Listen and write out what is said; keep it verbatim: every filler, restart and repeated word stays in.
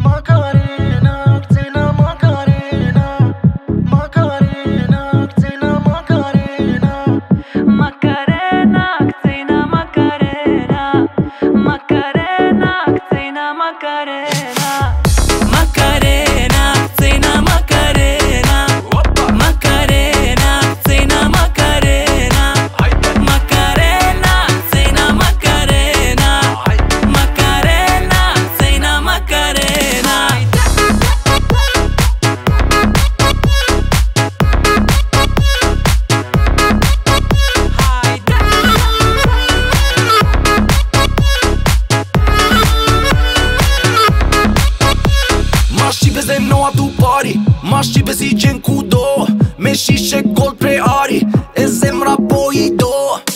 Macarena, cena Macarena, Macarena, cena Macarena, Macarena, cena Macarena, Macarena, cena Macarena, Macarena, cena Macarena, Macarena, cena Macarena, Macarena, cena Macarena, Macarena, cena Macarena. Maști vezi noua tu pari, maști vezi gen cu două, meși și gol pre ari, e zemra poi do.